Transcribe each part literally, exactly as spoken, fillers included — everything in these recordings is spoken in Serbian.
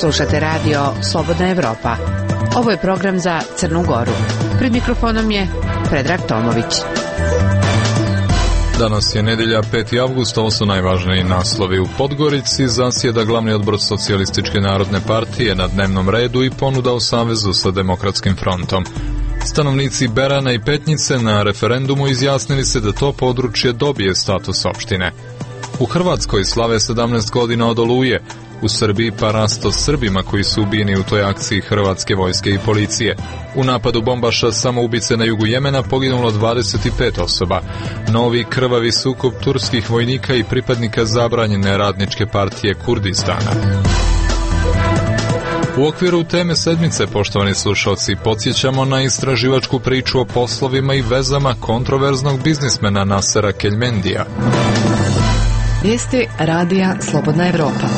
Slušate radio Slobodna Evropa. Ovo je program za Crnu Goru. Pred mikrofonom je Predrag Tomović. Danas je nedelja peti avgust, ovo su najvažniji naslovi. U Podgorici zasjeda glavni odbor Socijalističke narodne partije na dnevnom redu i ponuda o savezu sa Demokratskim frontom. Stanovnici Berana i Petnice na referendumu izjasnili se da to područje dobije status opštine. U Hrvatskoj slave sedamnaest godina od Oluje. U Srbiji parasto Srbima koji su ubijeni u toj akciji hrvatske vojske i policije. U napadu bombaša samoubice na jugu Jemena poginulo dvadeset pet osoba. Novi krvavi sukob turskih vojnika i pripadnika zabranjene radničke partije Kurdistana. U okviru teme sedmice, poštovani slušalci, podsjećamo na istraživačku priču o poslovima i vezama kontroverznog biznismena Nasera Keljmendija. Vijesti radija Slobodna Evropa.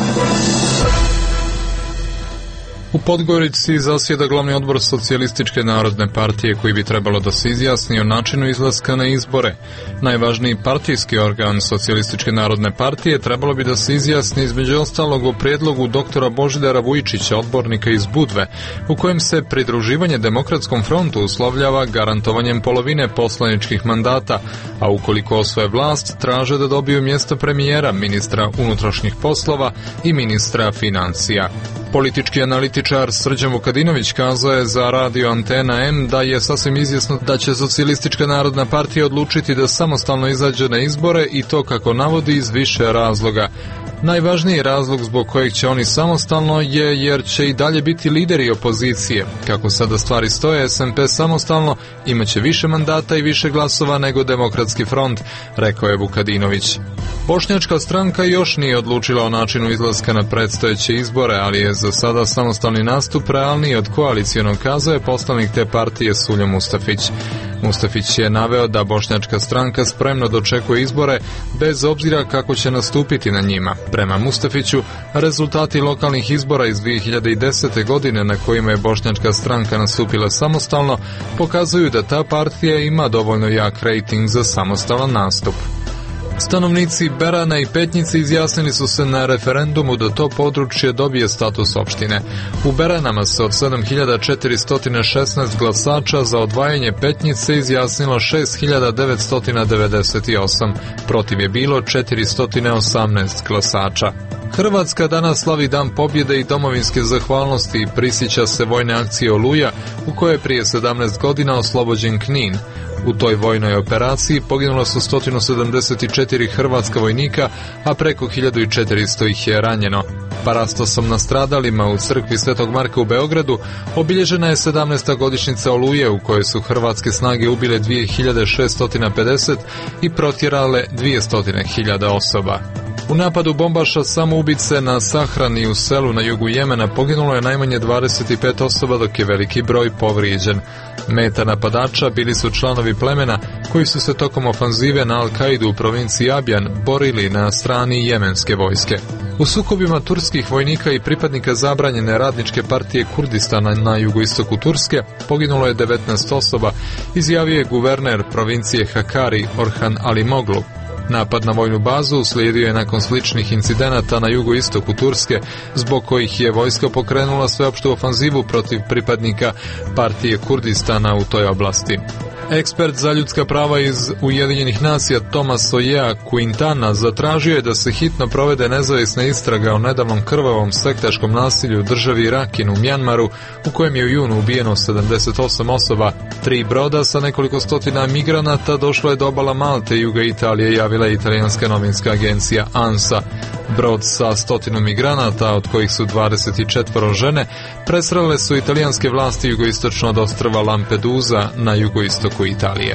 U Podgorici zasjeda glavni odbor Socijalističke narodne partije koji bi trebalo da se izjasni o načinu izlaska na izbore. Najvažniji partijski organ Socijalističke narodne partije trebalo bi da se izjasni između ostalog o prijedlogu doktora Božidara Vujčića, odbornika iz Budve, u kojem se pridruživanje Demokratskom frontu uslovljava garantovanjem polovine poslaničkih mandata, a ukoliko osvoje vlast, traže da dobiju mjesto premijera, ministra unutrašnjih poslova i ministra financija. Politički analitičar Srđan Vukadinović kazao je za radio Antena M da je sasvim izvjesno da će Socijalistička narodna partija odlučiti da samostalno izađe na izbore i to, kako navodi, iz više razloga. Najvažniji razlog zbog kojeg će oni samostalno je jer će i dalje biti lideri opozicije. Kako sada stvari stoje, es em pe samostalno imaće više mandata i više glasova nego Demokratski front, rekao je Vukadinović. Bošnjačka stranka još nije odlučila o načinu izlaska na predstojeće izbore, ali je za sada samostalni nastup realniji od koalicijonog, kazao je poslanik te partije Suljo Mustafić. Mustafić je naveo da bošnjačka stranka spremno dočekuje izbore bez obzira kako će nastupiti na njima. Prema Mustafiću, rezultati lokalnih izbora iz dvije hiljade desete. godine na kojima je bošnjačka stranka nastupila samostalno pokazuju da ta partija ima dovoljno jak rejting za samostalan nastup. Stanovnici Berana i Petnice izjasnili su se na referendumu da to područje dobije status opštine. U Beranama se od sedam hiljada četiristo šesnaest glasača za odvajanje Petnice izjasnilo šest hiljada devetsto devedeset osam, protiv je bilo četiristo osamnaest glasača. Hrvatska danas slavi Dan pobjede i domovinske zahvalnosti i prisjeća se vojne akcije Oluja, u kojoj je prije sedamnaest godina oslobođen Knin. U toj vojnoj operaciji poginulo su sto sedamdeset četiri hrvatska vojnika, a preko hiljadu četiristo ih je ranjeno. Parastosom nastradalima u crkvi Svetog Marka u Beogradu obilježena je sedamnaesta godišnjica Oluje, u kojoj su hrvatske snage ubile dvije hiljade šeststo pedeset i protjerale dvjesto hiljada osoba. U napadu bombaša samoubice na sahrani u selu na jugu Jemena poginulo je najmanje dvadeset pet osoba, dok je veliki broj povrijeđen. Meta napadača bili su članovi plemena koji su se tokom ofanzive na Al-Kaidu u provinciji Abjan borili na strani jemenske vojske. U sukobima turskih vojnika i pripadnika zabranjene radničke partije Kurdistana na jugoistoku Turske poginulo je devetnaest osoba, izjavio je guverner provincije Hakari Orhan Alimoglu. Napad na vojnu bazu uslijedio je nakon sličnih incidenata na jugoistoku Turske, zbog kojih je vojska pokrenula sveopštu ofanzivu protiv pripadnika partije Kurdistana u toj oblasti. Ekspert za ljudska prava iz Ujedinjenih nacija Tomas Ojea Quintana zatražio je da se hitno provede nezavisna istraga o nedavnom krvavom sektaškom nasilju u državi Rakin u Mjanmaru, u kojem je u junu ubijeno sedamdeset osam osoba. Tri broda sa nekoliko stotina migranata došlo je do obala Malte i juga Italije, javila je italijanska novinska agencija ANSA. Brod sa stotinu migranata, od kojih su dvadeset četiri žene, presrele su italijanske vlasti jugoistočno od ostrva Lampedusa na jugoistoku Italije.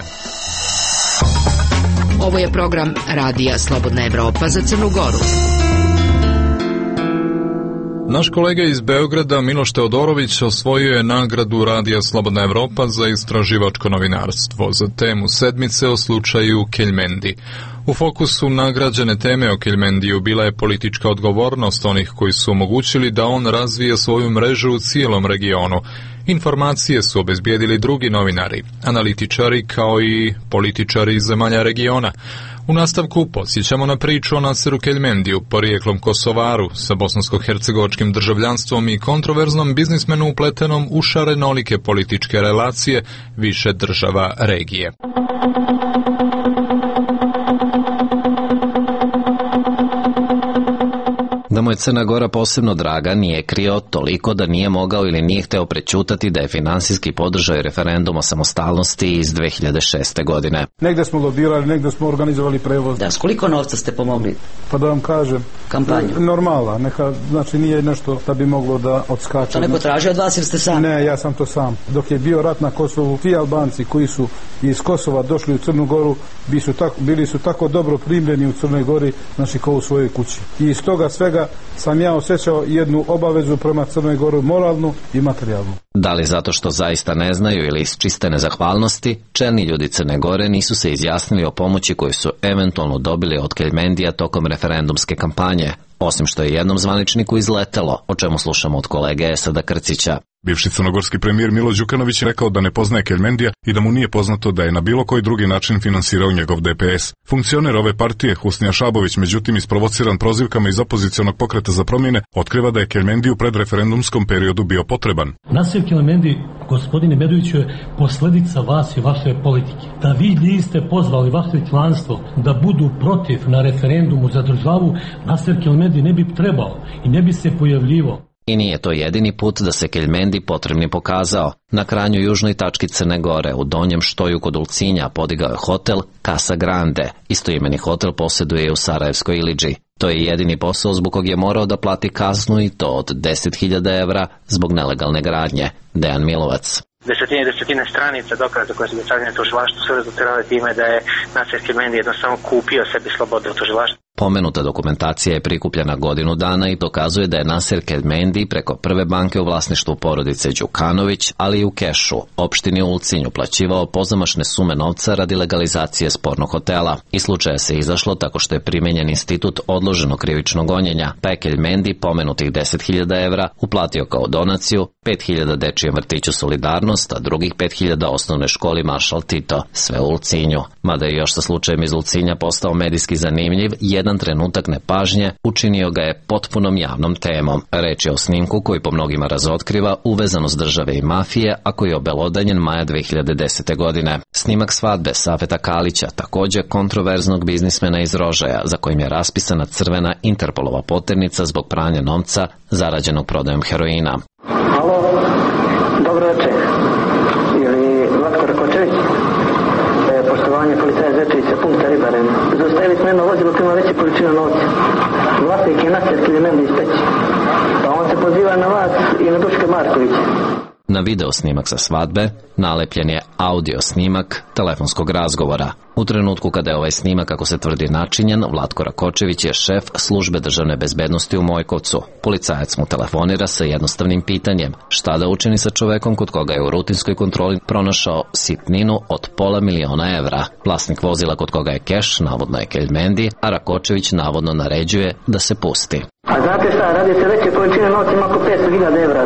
Ovo je program radija Slobodna Evropa za Crnu Goru. Naš kolega iz Beograda Miloš Teodorović osvojio je nagradu Radija Slobodna Evropa za istraživačko novinarstvo za temu sedmice o slučaju Keljmendi. U fokusu nagrađene teme o Keljmendiju bila je politička odgovornost onih koji su omogućili da on razvije svoju mrežu u cijelom regionu. Informacije su obezbijedili drugi novinari, analitičari kao i političari iz zemalja regiona. U nastavku podsjećamo na priču o Naseru Keljmendiju, porijeklom Kosovaru, sa bosansko-hercegovačkim državljanstvom i kontroverznom biznismenu upletenom u šarenolike političke relacije više država regije. Da mu je Crna Gora posebno draga nije krio toliko da nije mogao ili nije hteo prećutati da je finansijski podržao referendum o samostalnosti iz dve hiljade šeste. godine. Negde smo lobirali, negde smo organizovali prevoz. Da, s koliko novca ste pomogli? Pa da vam kažem, kampanju. Normala, neka, znači nije nešto da bi moglo da odskače. To neko traži od vas ili ste sami? Ne, ja sam to sam. Dok je bio rat na Kosovu, ti Albanci koji su iz Kosova došli u Crnu Goru, bili su tako, bili su tako dobro primljeni u Crnoj Gori, znači kao u svojoj kući. I iz toga svega sam ja osjećao jednu obavezu prema Crnoj Gori, moralnu i materijalnu. Da li zato što zaista ne znaju ili iz čiste nezahvalnosti, čelni ljudi Crne Gore nisu se izjasnili o pomoći koju su eventualno dobili od Keljmendija tokom referendumske kampanje, osim što je jednom zvaničniku izletelo, o čemu slušamo od kolege Esada Krcića. Bivši crnogorski premijer Milo Đukanović je rekao da ne poznaje Keljmendija i da mu nije poznato da je na bilo koji drugi način finansirao njegov D P S. Funkcioner ove partije, Husnija Šabović, međutim isprovociran prozivkama iz opozicionog pokreta za promjene, otkriva da je Keljmendi u predreferendumskom periodu bio potreban. Naser Keljmendi, gospodine Medoviću, je posljedica vas i vaše politike. Da vi niste pozvali vaše članstvo da budu protiv na referendumu za državu, Naser Keljmendi ne bi trebao i ne bi se pojavljivao. I nije to jedini put da se Keljmendi potrebni pokazao. Na krajnju južnoj tački Crne Gore, u Donjem Štoju kod Ulcinja, podigao je hotel Casa Grande. Istoimeni hotel posjeduje u Sarajevskoj Ilidži. To je jedini posao zbog kog je morao da plati kaznu i to od deset hiljada evra zbog nelegalne gradnje. Dejan Milovac. Desetine i desetine stranica dokaza koje su dostavljene tužilaštvu su rezultirale time da je Naser Keljmendi jednostavno kupio sebi slobodu u tužilaštvu. Pomenuta dokumentacija je prikupljena godinu dana i dokazuje da je Naser Keljmendi preko prve banke u vlasništvu porodice Đukanović, ali i u kešu, opštini Ulcinj, uplaćivao pozamašne sume novca radi legalizacije spornog hotela. Iz slučaja se izašlo tako što je primenjen institut odloženog krivičnog gonjenja, pa je Keljmendi pomenutih deset hiljada evra uplatio kao donaciju, pet hiljada dečijem vrtiću Solidarnost, a drugih pet hiljada osnovne školi Maršal Tito, sve u Ulcinju. Mada je još sa slučajem iz Ulcinja postao medijski zanimljiv, jedan trenutak nepažnje učinio ga je potpunom javnom temom. Reč je o snimku koji po mnogima razotkriva uvezanost države i mafije, a koji je obelodanjen maja dve hiljade desete. godine. Snimak svadbe Safeta Kalića, također kontroverznog biznismena iz Rožaja, za kojim je raspisana crvena Interpolova poternica zbog pranja novca zarađenog prodajom heroina. Halo, dobro večer. Ili Vlatko Rakočević? E, poštovanje policaja Zečevića, punkta Ribaren. Zaustavili smo jedno vozilo koje ima veće količine novca. Vlasnik je Naser Keljmendi iz Peći. Pa on se poziva na vas i na Duška Marković. Na video snimak sa svadbe nalepljen je audio snimak telefonskog razgovora. U trenutku kada je ovaj snimak, kako se tvrdi, načinjen, Vlatko Rakočević je šef službe državne bezbednosti u Mojkovcu. Policajac mu telefonira sa jednostavnim pitanjem: šta da učini sa čovekom kod koga je u rutinskoj kontroli pronašao sitninu od pola miliona evra. Vlasnik vozila kod koga je keš navodno je Keljmendi, a Rakočević navodno naređuje da se pusti. A znate šta, radi se veće količine novca, ima oko petsto hiljada evra.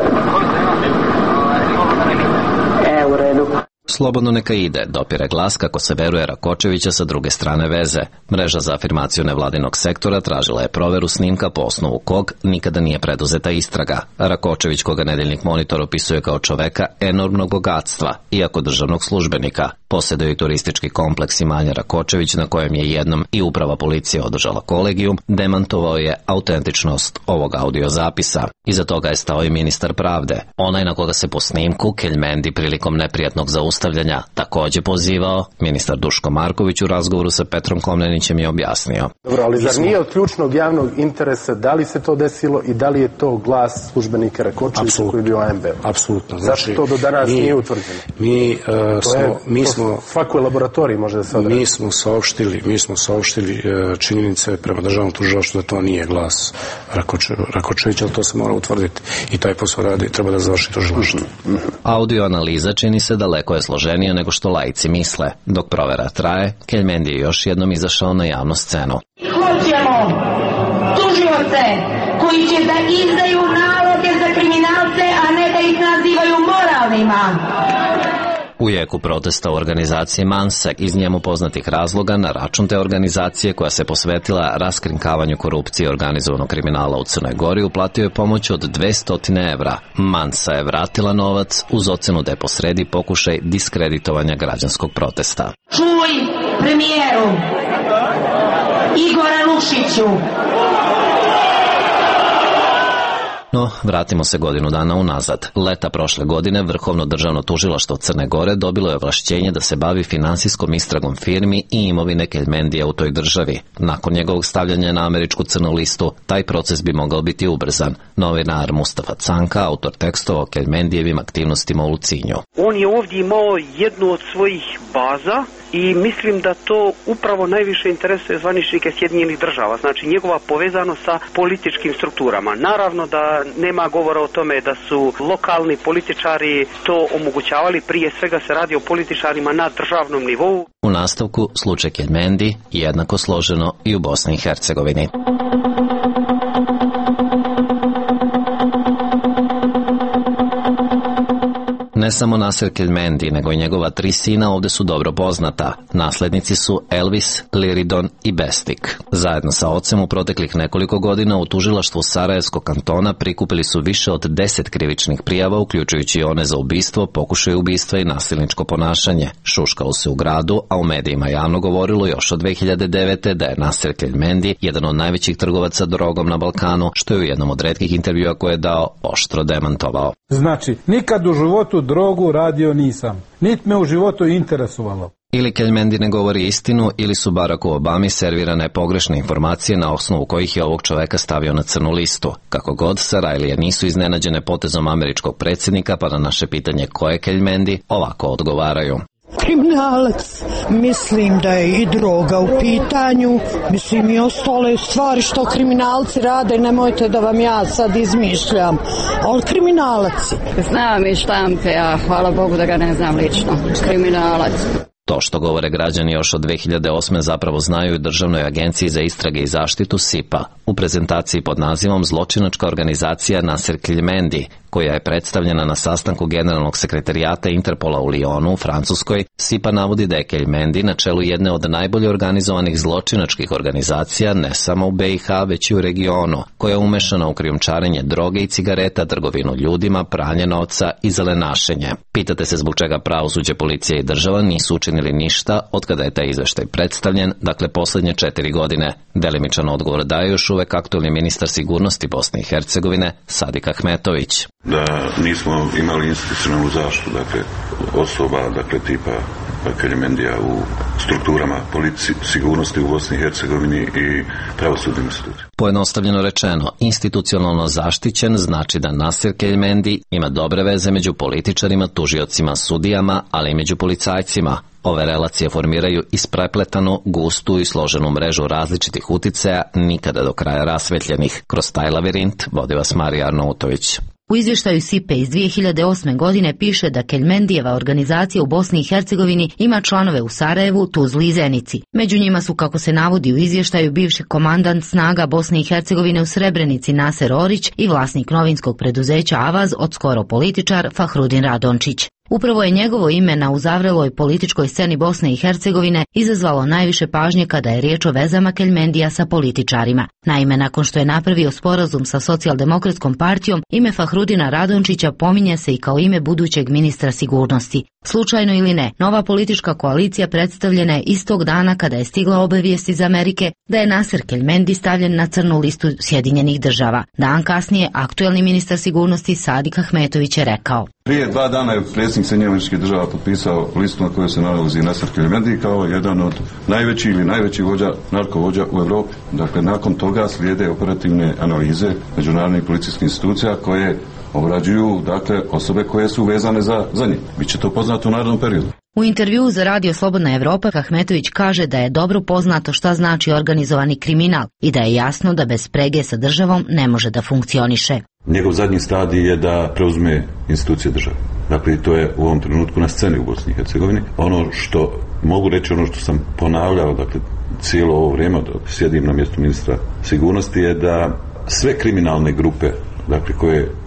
E, u redu. Slobodno neka ide, dopire glas kako se veruje Rakočevića sa druge strane veze. Mreža za afirmaciju nevladinog sektora tražila je proveru snimka po osnovu kog nikada nije preduzeta istraga. Rakočević, koga Nedeljnik Monitor opisuje kao čoveka enormnog bogatstva, iako državnog službenika, posjeduje i turistički kompleks imanja Rakočević, na kojem je jednom i uprava policije održala kolegijum, demantovao je autentičnost ovog audiozapisa. Iza toga je stao i ministar pravde, onaj na koga se po snimku Keljmendi prilikom neprijatnog zaustavljanja također pozivao. Ministar Duško Marković u razgovoru sa Petrom Komnenićem je objasnio. Dobro, ali zar nije od ključnog javnog interesa da li se to desilo i da li je to glas službenika Rakočevića koji je bio A M B? Apsolutno. Zašto to do danas mi, nije utvrđeno? Mi, uh, to smo, je, mi smo... Svakoj laboratoriji može da se odredi. Mi smo saopštili, mi smo saopštili uh, činjenice prema državnom tužilaštvu da to nije glas Rakoče, Rakočevića, ali to se mora utvrditi. I taj posao radi, treba da završi tužilaštvo. Mm-hmm. Audio analiza čini se daleko je složenija nego što laici misle. Dok provera traje, Keljmendi je još jednom izašao na javnu scenu. Hoćemo tužioce koji će da izdaju naloge za kriminalce, a ne da ih nazivaju moralnim. kriminalima. U jeku protesta u organizaciji Manse iz njemu poznatih razloga na račun te organizacije koja se posvetila raskrinkavanju korupcije i organizovanog kriminala u Crnoj Gori uplatio je pomoć od dvesta evra. Mansa je vratila novac uz ocenu da je posredi pokušaj diskreditovanja građanskog protesta. Čuj, premijeru, Igore Lušiću. No, vratimo se godinu dana unazad. Leta prošle godine Vrhovno državno tužilaštvo Crne Gore dobilo je ovlašćenje da se bavi finansijskom istragom firmi i imovine Keljmendija u toj državi. Nakon njegovog stavljanja na američku crnu listu, taj proces bi mogao biti ubrzan. Novinar Mustafa Canka, autor tekstova o Keljmendijevim aktivnostima u Ulcinju. On je ovdje imao jednu od svojih baza i mislim da to upravo najviše interesuje zvaničnike Sjedinjenih država, znači njegova povezanost sa političkim strukturama. Naravno da nema govora o tome da su lokalni političari to omogućavali, prije svega se radi o političarima na državnom nivou. U nastavku slučaj Keljmendi jednako složeno i u Bosni i Hercegovini. Ne samo Nasser Keljmendi, nego i njegova tri sina ovde su dobro poznata. Naslednici su Elvis, Liridon i Bestik. Zajedno sa ocem u proteklih nekoliko godina u tužilaštvu Sarajevskog kantona prikupili su više od deset krivičnih prijava, uključujući one za ubistvo, pokušaj ubistva i nasilničko ponašanje. Šuškalo se u gradu, a u medijima javno govorilo još od dve hiljade devete. da je Nasser Keljmendi jedan od najvećih trgovaca drogom na Balkanu, što je u jednom od retkih intervjua koje je dao oštro demantovao. Znači, nikad u životu drogu radio nisam. Nit me u životu interesovalo. Ili Keljmendi ne govori istinu, ili su Baracku Obami servirane pogrešne informacije na osnovu kojih je ovog čoveka stavio na crnu listu. Kako god, Sarajlije nisu iznenađene potezom američkog predsjednika, pa na naše pitanje ko je Keljmendi, ovako odgovaraju. Kriminalac, mislim da je i droga u pitanju, mislim i ostale stvari što kriminalci rade, nemojte da vam ja sad izmišljam, ali kriminalac. Znam i štampe, a hvala Bogu da ga ne znam lično, kriminalac. To što govore građani još od dve hiljade osme zapravo znaju i Državnoj agenciji za istrage i zaštitu S I P A u prezentaciji pod nazivom Zločinačka organizacija Nasser Keljmendi, koja je predstavljena na sastanku generalnog sekretarijata Interpola u Lyonu u Francuskoj. S I P A navodi da je Keljmendi na čelu jedne od najbolje organizovanih zločinačkih organizacija ne samo u B i H, već i u regionu, koja je umešana u krijumčarenje droge i cigareta, trgovinu ljudima, pranje novca i zelenašenje. Pitate se zbog čega pravosuđe, policija i država nisu učinili ništa od kada je taj izveštaj predstavljen, dakle poslednje četiri godine. Delimičan odgovor daje još uvek aktualni ministar sigurnosti Bosne i Hercegovine Sadik Ahmetović. Da nismo imali institucionalnu zaštitu, dakle osoba, dakle tipa Keljmendija u strukturama policije, sigurnosti u Bosni i Hercegovini i pravosudnim institucijama. Pojednostavljeno rečeno, institucionalno zaštićen znači da Nasser Keljmendi ima dobre veze među političarima, tužiocima, sudijama, ali i među policajcima. Ove relacije formiraju isprepletanu, gustu i složenu mrežu različitih uticaja, nikada do kraja rasvetljenih. Kroz taj lavirint vodi vas Marija Arnautović. U izvještaju S I P E iz dve hiljade osme. godine piše da Keljmendijeva organizacija u Bosni i Hercegovini ima članove u Sarajevu, Tuzli i Zenici. Među njima su, kako se navodi u izvještaju, bivši komandant snaga Bosne i Hercegovine u Srebrenici Naser Orić i vlasnik novinskog preduzeća Avaz, od skoro političar Fahrudin Radončić. Upravo je njegovo ime na uzavreloj političkoj sceni Bosne i Hercegovine izazvalo najviše pažnje kada je riječ o vezama Keljmendija sa političarima. Naime, nakon što je napravio sporazum sa Socijaldemokratskom partijom, ime Fahrudina Radončića pominje se i kao ime budućeg ministra sigurnosti. Slučajno ili ne, nova politička koalicija predstavljena je istog dana kada je stigla obavijest iz Amerike da je Nasser Keljmendi stavljen na crnu listu Sjedinjenih država. Dan kasnije, aktuelni ministar sigurnosti Sadik Ahmetović je rekao: Prije dva dana je predsjednik Sjedinjenih Američkih Država potpisao listu na kojoj se nalazi Nasser Keljmendi kao jedan od najvećih ili najveći vođa, narkovođa u Europi. Dakle, nakon toga slijede operativne analize međunarodnih policijskih institucija koje obrađuju, dakle, osobe koje su vezane za, za njih. Biće to poznato u narednom periodu. U intervjuu za Radio Slobodna Evropa Ahmetović kaže da je dobro poznato šta znači organizovani kriminal i da je jasno da bez sprege sa državom ne može da funkcioniše. Njegov zadnji stadij je da preuzme institucije države. Dakle, to je u ovom trenutku na sceni u Bosni i Hercegovini. Ono što mogu reći, ono što sam ponavljao, dakle, cijelo ovo vrijeme dok sjedim na mjestu ministra sigurnosti, je da sve kriminalne grupe, dakle, koje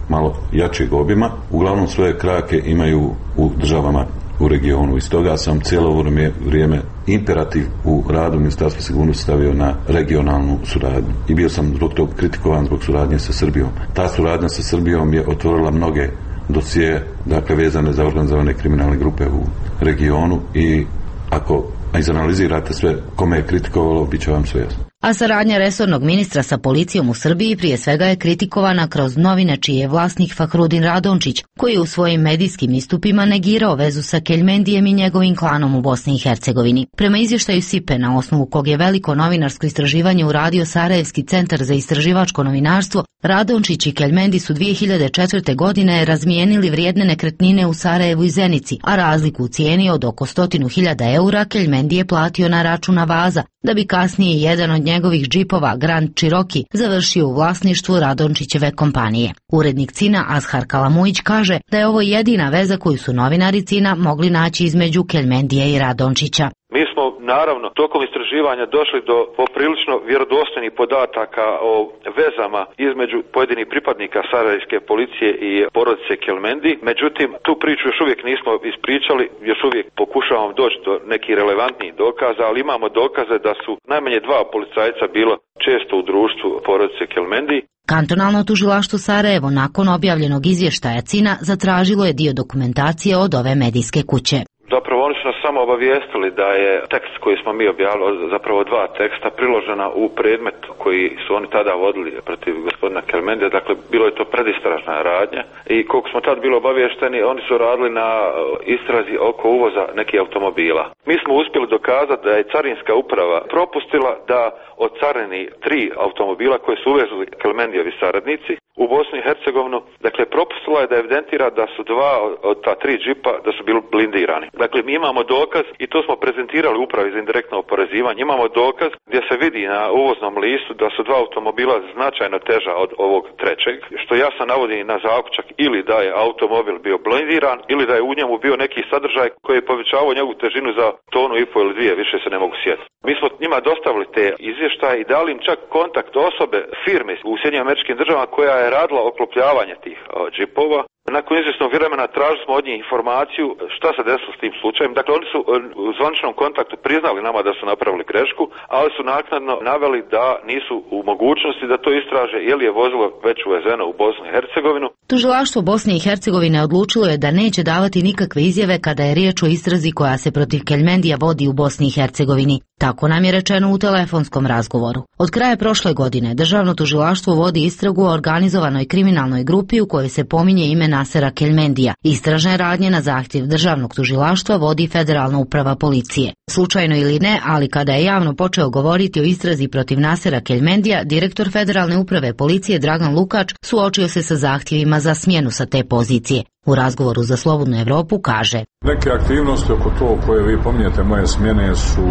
malo jačeg obima, uglavnom svoje krake imaju u državama u regionu. I stoga sam cijelo ovo vrijeme imperativ u radu Ministarstva sigurnosti stavio na regionalnu suradnju. I bio sam zbog tog kritikovan zbog suradnje sa Srbijom. Ta suradnja sa Srbijom je otvorila mnoge dosije, dakle vezane za organizovane kriminalne grupe u regionu i ako izanalizirate sve kome je kritikovalo, bit će vam sve jasno. A saradnja resornog ministra sa policijom u Srbiji prije svega je kritikovana kroz novine čiji je vlasnik Fahrudin Radončić, koji je u svojim medijskim istupima negirao vezu sa Keljmendijem i njegovim klanom u Bosni i Hercegovini. Prema izvještaju S I P E, na osnovu kog je veliko novinarsko istraživanje uradio Sarajevski centar za istraživačko novinarstvo, Radončić i Keljmendi su dvije hiljade četvrte. godine razmijenili vrijedne nekretnine u Sarajevu i Zenici, a razliku u cijeni od oko stotinu hiljada eura Keljmendi je platio na račun Avaza, da bi kasnije jedan od njegovih džipova Grand Cherokee završio u vlasništvu Radončićeve kompanije. Urednik C I N-a Azhar Kalamujić kaže da je ovo jedina veza koju su novinari C I N-a mogli naći između Keljmendija i Radončića. Mi smo naravno tokom istraživanja došli do poprilično vjerodostojnih podataka o vezama između pojedinih pripadnika sarajevske policije i porodice Keljmendi. Međutim, tu priču još uvijek nismo ispričali, još uvijek pokušavamo doći do nekih relevantnih dokaza, ali imamo dokaze da su najmanje dva policajca bilo često u društvu porodice Keljmendi. Kantonalno tužilaštvo Sarajevo nakon objavljenog izvještaja C I N-a zatražilo je dio dokumentacije od ove medijske kuće. Zapravo oni su nas samo obavijestili da je tekst koji smo mi objavili, zapravo dva teksta, priložena u predmet koji su oni tada vodili protiv gospodina Keljmendija. Dakle, bilo je to predistražna radnja i koliko smo tad bili obaviješteni, oni su radili na istrazi oko uvoza nekih automobila. Mi smo uspjeli dokazati da je carinska uprava propustila da ocarini tri automobila koje su uvezli Keljmendijevi saradnici u Bosnu i Hercegovinu. Dakle, propustila je da evidentira da su dva od ta tri džipa da su bili blindirani. Dakle, mi imamo dokaz i to smo prezentirali upravi za indirektno oporezivanje. Imamo dokaz gdje se vidi na uvoznom listu da su dva automobila značajno teža od ovog trećeg, što jasno navodi na zaključak ili da je automobil bio blindiran ili da je u njemu bio neki sadržaj koji je povećavao njegovu težinu za tonu i pol ili dvije, više se ne mogu sjetiti. Mi smo njima dostavili te izvještaje i dali im čak kontakt osobe firme u Sjedinjenim Američkim Državama koja je radila oklopljavanje tih o, džipova. Nakon izvjesnog vremena tražili smo od njih informaciju šta se desilo s tim slučajem. Dakle, oni su u zvaničnom kontaktu priznali nama da su napravili grešku, ali su naknadno naveli da nisu u mogućnosti da to istraže je li je vozilo već uvezeno u Bosnu i Hercegovinu. Tužilaštvo Bosne i Hercegovine odlučilo je da neće davati nikakve izjave kada je riječ o istrazi koja se protiv Keljmendija vodi u Bosni i Hercegovini. Tako nam je rečeno u telefonskom razgovoru. Od kraja prošle godine državno tužilaštvo vodi istragu o organizovanoj kriminalnoj grupi u kojoj se pominje ime Nasera Keljmendija. Istražne radnje na zahtjev državnog tužilaštva vodi Federalna uprava policije. Slučajno ili ne, ali kada je javno počeo govoriti o istrazi protiv Nasera Keljmendija, direktor Federalne uprave policije Dragan Lukač suočio se sa zahtjevima za smjenu sa te pozicije. U razgovoru za Slobodnu Evropu kaže: Neke aktivnosti oko to koje vi pominjete moje smjene su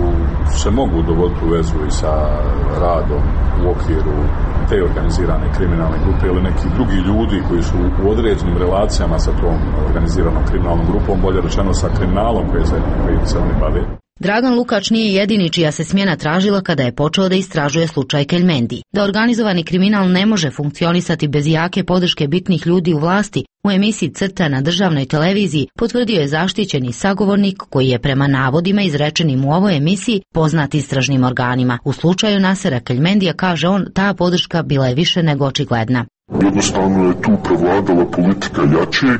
se mogu dovoditi u vezu i sa radom u okviru te organizirane kriminalne grupe ili neki drugi ljudi koji su u određenim relacijama sa tom organiziranom kriminalnom grupom, bolje rečeno sa kriminalom koji se, koji se oni bave. Dragan Lukač nije jedini čija se smjena tražila kada je počeo da istražuje slučaj Keljmendi. Da organizovani kriminal ne može funkcionisati bez jake podrške bitnih ljudi u vlasti, u emisiji Crta na državnoj televiziji potvrdio je zaštićeni sagovornik koji je prema navodima izrečenim u ovoj emisiji poznat istražnim organima. U slučaju Nasera Keljmendija, kaže on, ta podrška bila je više nego očigledna. Jednostavno je tu prevladala politika jačeg,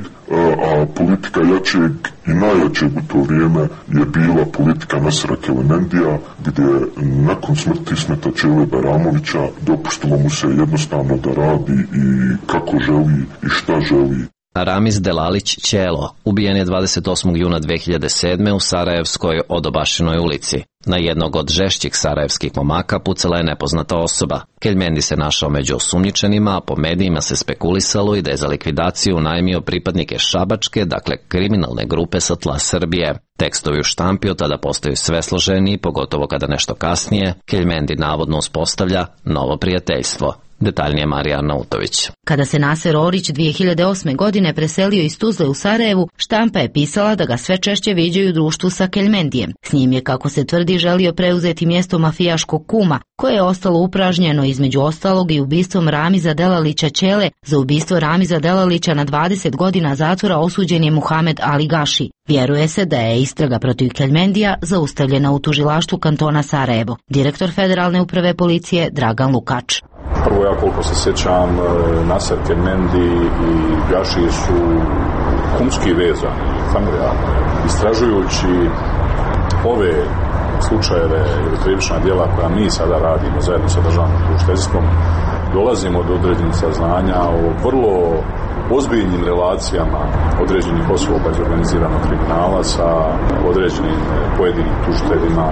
a politika jačeg i najjačeg u to vrijeme je bila politika Nasera Keljmendija, gdje nakon smrti Ismeta Čele Bajramovića dopuštilo mu se jednostavno da radi i kako želi i šta želi. Ramiz Delalić Ćelo ubijen je dvadeset osmog juna dve hiljade sedme. u Sarajevskoj Odobašinoj ulici. Na jednog od žešćih sarajevskih momaka pucala je nepoznata osoba. Keljmendi se našao među osumnjičenima, a po medijima se spekulisalo i da je za likvidaciju najmio pripadnike šabačke, dakle kriminalne grupe sa tla Srbije. Tekstovi u štampi od tada postaju sve složeniji, pogotovo kada nešto kasnije Keljmendi navodno uspostavlja novo prijateljstvo. Detaljnije Marija Arnautović. Kada se Naser Orić dvije hiljade osme. godine preselio iz Tuzle u Sarajevu, štampa je pisala da ga sve češće viđaju u društvu sa Keljmendijem. S njim je, kako se tvrdi, želio preuzeti mjesto mafijaškog kuma, koje je ostalo upražnjeno između ostalog i ubistvom Ramiza Delalića Ćele. Za ubistvo Ramiza Delalića na dvadeset godina zatvora osuđen je Muhamed Ali Gaši. Vjeruje se da je istraga protiv Keljmendija zaustavljena u tužilaštvu kantona Sarajevo. Direktor Federalne uprave policije Dragan Lukač. Prvo, ja koliko se sjećam, Naser Keljmendi i Gaši su kumski vezani, familijarni. Istražujući ove slučajeve ili krivična djela koja mi sada radimo zajedno sa državnim tužiteljstvom, dolazimo do određenih saznanja o vrlo ozbiljnim relacijama određenih osoba iz organiziranog kriminala sa određenim pojedinim tužiteljima,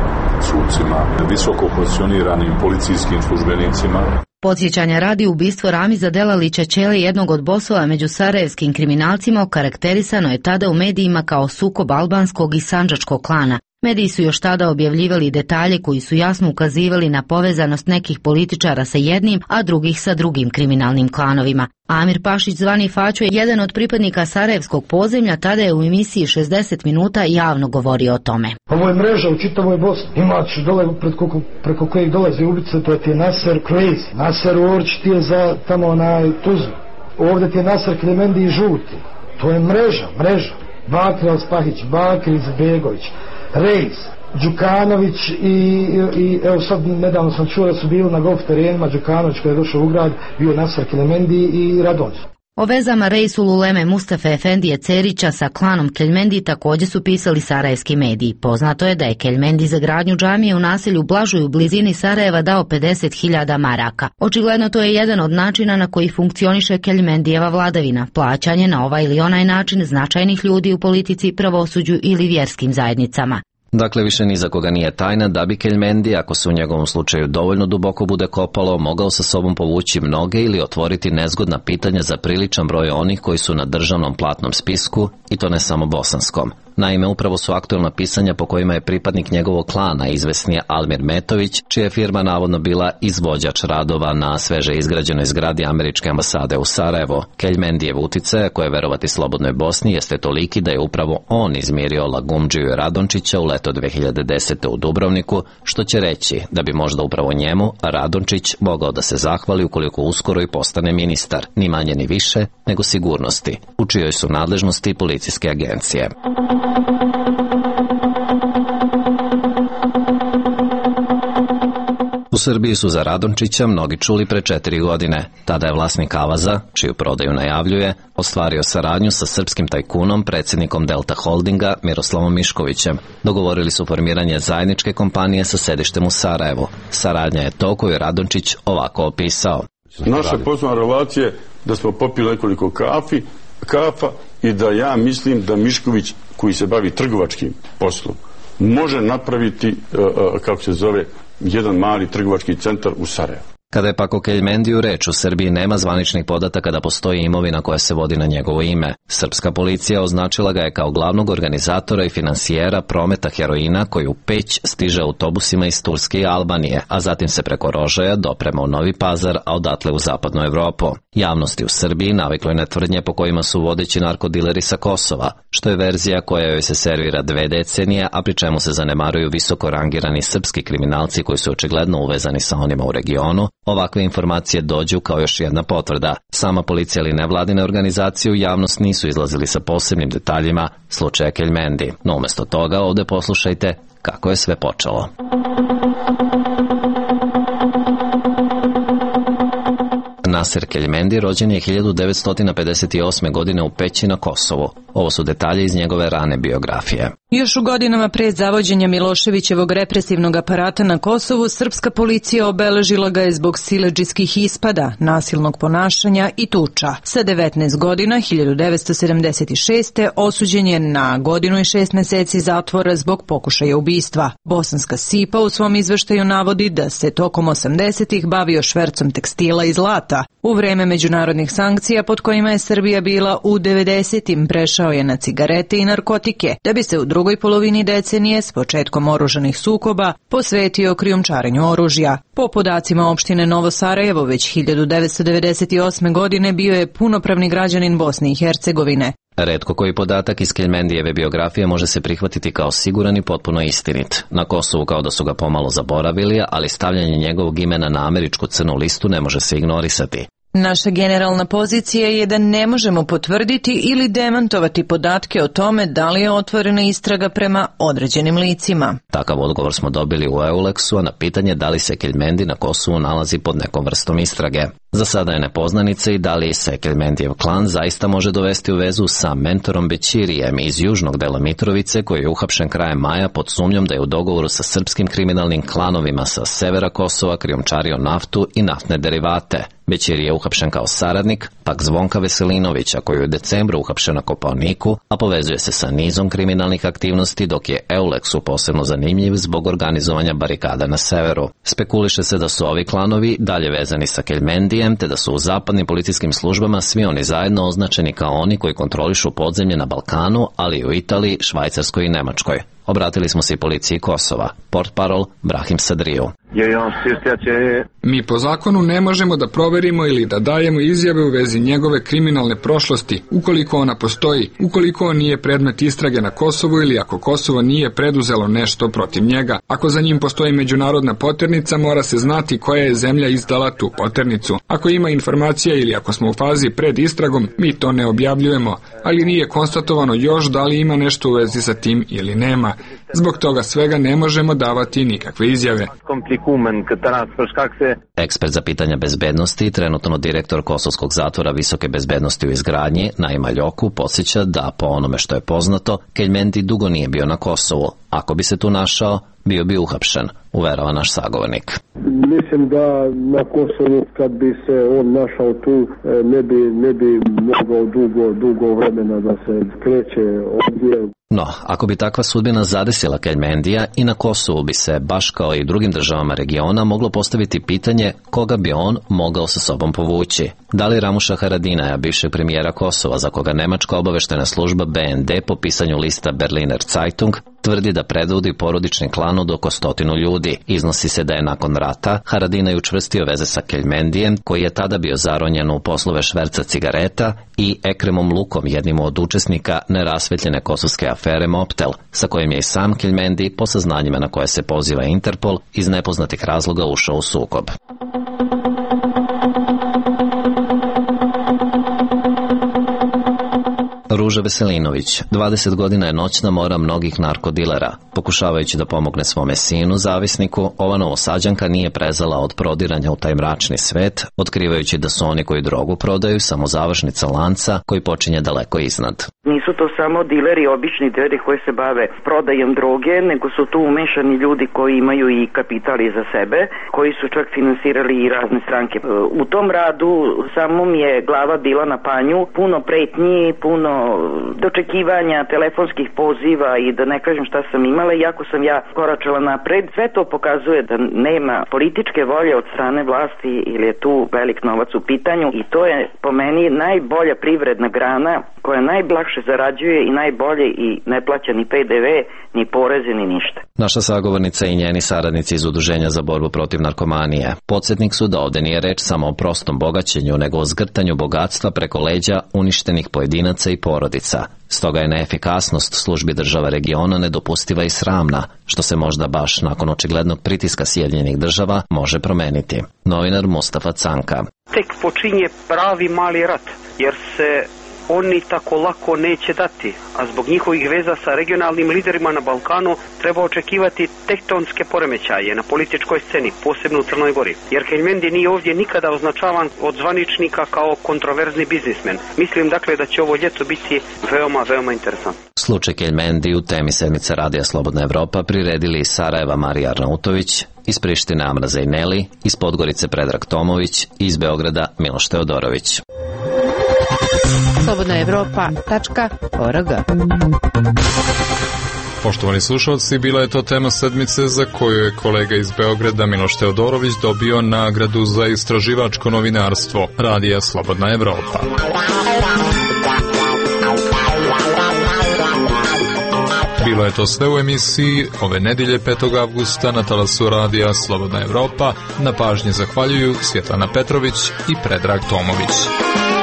sucima, visoko pozicioniranim policijskim službenicima. Podsjećanja radi, ubistvo Ramiza Delalića Ćele, jednog od bosova među sarajevskim kriminalcima, okarakterisano je tada u medijima kao sukob albanskog i sandžačkog klana. Mediji su još tada objavljivali detalje koji su jasno ukazivali na povezanost nekih političara sa jednim, a drugih sa drugim kriminalnim klanovima. Amir Pašić, zvani Faćo, je jedan od pripadnika sarajevskog podzemlja, tada je u emisiji šezdeset minuta javno govorio o tome. Ovo je mreža u čitavoj Bosni. Imaš dole preko, preko kojih dolaze ubice, to je ti Naser Crazy. Naser Orić ti je za tamo onaj Tuzlu. Ovdje ti je Naser Keljmendi i žuti. To je mreža, mreža. Bakir Al-Spahić, Bakir Izetbegović, Rejs, Đukanović i, i evo sad nedavno sam čuo da su bili na golf terenima. Đukanović koji je došao u grad, bio Naser Keljmendi i Radonj. O vezama Rejsul Uleme Mustafa Efendije Cerića sa klanom Keljmendi također su pisali sarajevski mediji. Poznato je da je Keljmendi za gradnju džamije u naselju Blažuj u blizini Sarajeva dao pedeset hiljada maraka. Očigledno to je jedan od načina na koji funkcioniše Keljmendijeva vladavina, plaćanje na ovaj ili onaj način značajnih ljudi u politici, pravosuđu ili vjerskim zajednicama. Dakle, više ni za koga nije tajna da bi Keljmendi, ako se u njegovom slučaju dovoljno duboko bude kopalo, mogao sa sobom povući mnoge ili otvoriti nezgodna pitanja za priličan broj onih koji su na državnom platnom spisku, i to ne samo bosanskom. Naime, upravo su aktuelna pisanja po kojima je pripadnik njegovog klana, izvesni Almir Metović, čija je firma navodno bila izvođač radova na sveže izgrađenoj zgradi američke ambasade u Sarajevo. Keljmendijev uticaj, koje je verovati Slobodnoj Bosni, jeste toliki da je upravo on izmirio Lagumdžiju i Radončića u leto dve hiljade desete. u Dubrovniku, što će reći da bi možda upravo njemu Radončić mogao da se zahvali ukoliko uskoro i postane ministar, ni manje ni više nego sigurnosti, u čijoj su nadležnosti policijske agencije. U Srbiji su za Radončića mnogi čuli pre četiri godine. Tada je vlasnik Avaza, čiju prodaju najavljuje, ostvario saradnju sa srpskim tajkunom, predsjednikom Delta Holdinga Miroslavom Miškovićem. Dogovorili su formiranje zajedničke kompanije sa sedištem u Sarajevu. Saradnja je to koju je Radončić ovako opisao. Naša poslovna relacija je da smo popili nekoliko kafi, kafa i da ja mislim da Mišković, koji se bavi trgovačkim poslom, može napraviti, kako se zove, jedan mali trgovački centar u Sarajevu. Kada je pak o Keljmendiju reč, u Srbiji nema zvaničnih podataka da postoji imovina koja se vodi na njegovo ime. Srpska policija označila ga je kao glavnog organizatora i finansijera prometa heroina koji u Peć stiže autobusima iz Turske i Albanije, a zatim se preko Rožaja doprema u Novi Pazar, a odatle u zapadnu Evropu. Javnosti u Srbiji naviklo je na tvrdnje po kojima su vodeći narkodileri sa Kosova, što je verzija koja joj se servira dve decenije, a pri čemu se zanemaruju visoko rangirani srpski kriminalci koji su očigledno uvezani sa onima u regionu. Ovakve informacije dođu kao još jedna potvrda. Sama policija ili nevladine organizacije u javnost nisu izlazili sa posebnim detaljima slučaja Keljmendi. No umjesto toga ovdje poslušajte kako je sve počelo. Naser Keljmendi rođen je hiljadu devetsto pedeset osme. godine u Peći na Kosovu. Ovo su detalje iz njegove rane biografije. Još u godinama pred zavođenja Miloševićevog represivnog aparata na Kosovu, srpska policija obeležila ga je zbog siledžijskih ispada, nasilnog ponašanja i tuča. Sa devetnaest godina, hiljadu devetsto sedamdeset šeste. osuđen je na godinu i šest meseci zatvora zbog pokušaja ubistva. Bosanska Sipa u svom izveštaju navodi da se tokom osamdesetih bavio švercom tekstila i zlata. U vreme međunarodnih sankcija pod kojima je Srbija bila u devedesetim prešao je na cigarete i narkotike, da bi se u drugoj polovini decenije s početkom oružanih sukoba posvetio krijumčarenju oružja. Po podacima opštine Novo Sarajevo već hiljadu devetsto devedeset osme. godine bio je punopravni građanin Bosne i Hercegovine. Retko koji podatak iz Keljmendijeve biografije može se prihvatiti kao siguran i potpuno istinit. Na Kosovu kao da su ga pomalo zaboravili, ali stavljanje njegovog imena na američku crnu listu ne može se ignorisati. Naša generalna pozicija je da ne možemo potvrditi ili demantovati podatke o tome da li je otvorena istraga prema određenim licima. Takav odgovor smo dobili u Euleksu, a na pitanje da li se Keljmendi na Kosovu nalazi pod nekom vrstom istrage. Za sada je nepoznanica i da li se Keljmendijev klan zaista može dovesti u vezu sa mentorom Bećirijem iz južnog dela Mitrovice, koji je uhapšen krajem maja pod sumnjom da je u dogovoru sa srpskim kriminalnim klanovima sa severa Kosova krijumčario naftu i naftne derivate. Bećiri je uhapšen kao saradnik, pak Zvonka Veselinovića, koji je u decembru uhapšen na Kopaoniku, a povezuje se sa nizom kriminalnih aktivnosti, dok je Euleksu posebno zanimljiv zbog organizovanja barikada na severu. Spekuliše se da su ovi klanovi dalje vezani sa Keljmendijem, te da su u zapadnim policijskim službama svi oni zajedno označeni kao oni koji kontrolišu podzemlje na Balkanu, ali i u Italiji, Švajcarskoj i Nemačkoj. Obratili smo se i policiji Kosova. Portparol Brahim Sadriju. Mi po zakonu ne možemo da proverimo ili da dajemo izjave u vezi njegove kriminalne prošlosti, ukoliko ona postoji, ukoliko on nije predmet istrage na Kosovu ili ako Kosovo nije preduzelo nešto protiv njega. Ako za njim postoji međunarodna poternica, mora se znati koja je zemlja izdala tu poternicu. Ako ima informacija ili ako smo u fazi pred istragom, mi to ne objavljujemo, ali nije konstatovano još da li ima nešto u vezi sa tim ili nema. Zbog toga svega ne možemo davati nikakve izjave. Ekspert za pitanja bezbednosti, trenutno direktor Kosovskog zatvora visoke bezbednosti u izgradnji, Naima Ljoku, podsjeća da po onome što je poznato, Keljmendi dugo nije bio na Kosovu. Ako bi se tu našao, bio bi uhapšen, uverava naš sagovornik. Mislim da na Kosovu kad bi se on našao tu ne bi, ne bi mogao dugo, dugo vremena da se kreće ovdje. No, ako bi takva sudbina zadesila Keljmendija, i na Kosovu bi se, baš kao i drugim državama regiona, moglo postaviti pitanje koga bi on mogao sa sobom povući. Da li Ramuša Haradinaja, bivšeg premijera Kosova, za koga nemačka obaveštena služba B N D po pisanju lista Berliner Zeitung tvrdi da predvodi porodični klan od oko stotinu ljudi. Iznosi se da je nakon rata Haradinaj učvrstio veze sa Keljmendijem, koji je tada bio zaronjen u poslove šverca cigareta, i Ekremom Lukom, jednim od učesnika nerasvetljene kosovske afere Moptel, sa kojim je i sam Keljmendi, po saznanjima na koje se poziva Interpol, iz nepoznatih razloga ušao u sukob. Ruža Veselinović, dvadeset godina je noćna mora mnogih narkodilera. Pokušavajući da pomogne svome sinu, zavisniku, ova Novosađanka nije prezala od prodiranja u taj mračni svet, otkrivajući da su oni koji drogu prodaju samo završnica lanca koji počinje daleko iznad. Nisu to samo dileri, obični dileri koji se bave prodajom droge, nego su tu umešani ljudi koji imaju i kapital iza sebe, koji su čak finansirali i razne stranke. U tom radu samo mi je glava bila na panju, puno pretnji, puno dočekivanja, telefonskih poziva i da ne kažem šta sam imala, iako sam ja koračala napred. Sve to pokazuje da nema političke volje od strane vlasti ili je tu velik novac u pitanju, i to je po meni najbolja privredna grana koja najblakše zarađuje i najbolje i ne plaća ni P D V, ni poreze, ni ništa. Naša sagovornica i njeni saradnici iz Udruženja za borbu protiv narkomanije podsjetnik su da ovde nije reč samo o prostom bogaćenju, nego o zgrtanju bogatstva preko leđa uništenih pojedinaca i porodica. Stoga je neefikasnost službi država regiona nedopustiva i sramna, što se možda baš nakon očiglednog pritiska Sjedinjenih država može promeniti. Novinar Mustafa Canka. Tek počinje pravi mali rat, jer se oni tako lako neće dati, a zbog njihovih veza sa regionalnim liderima na Balkanu treba očekivati tektonske poremećaje na političkoj sceni, posebno u Crnoj Gori. Jer Keljmendi nije ovdje nikada označavan od zvaničnika kao kontroverzni biznismen. Mislim dakle da će ovo ljeto biti veoma, veoma interesantno. Slučaj Keljmendi u temi sedmice Radija Slobodna Evropa priredili iz Sarajeva Marija Arnautović, iz Prištine Amra Zajneli, iz Podgorice Predrag Tomović i iz Beograda Miloš Teodorović. slobodna evropa tačka org. Poštovani slušalci, bila je to tema sedmice za koju je kolega iz Beograda Miloš Teodorović dobio nagradu za istraživačko novinarstvo Radija Slobodna Evropa. Bilo je to sve u emisiji ove nedelje petog avgusta na talasu Radija Slobodna Evropa. Na pažnji zahvaljuju Svjetlana Petrović i Predrag Tomović.